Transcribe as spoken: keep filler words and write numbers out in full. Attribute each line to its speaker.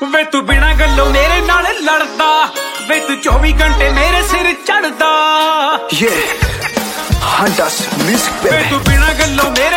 Speaker 1: ਵੇ ਤੂੰ ਬਿਨਾਂ ਗੱਲੋਂ ਮੇਰੇ ਨਾਲ ਲੜਦਾ, ਵੇ ਤੂੰ ਚੌਵੀ ਘੰਟੇ ਮੇਰੇ ਸਿਰ ਚੜਦਾ।
Speaker 2: Yeah, Hunters Music
Speaker 1: ਵੇ
Speaker 2: baby।
Speaker 1: ਤੂੰ ਬਿਨਾਂ ਗੱਲੋਂ ਮੇਰੇ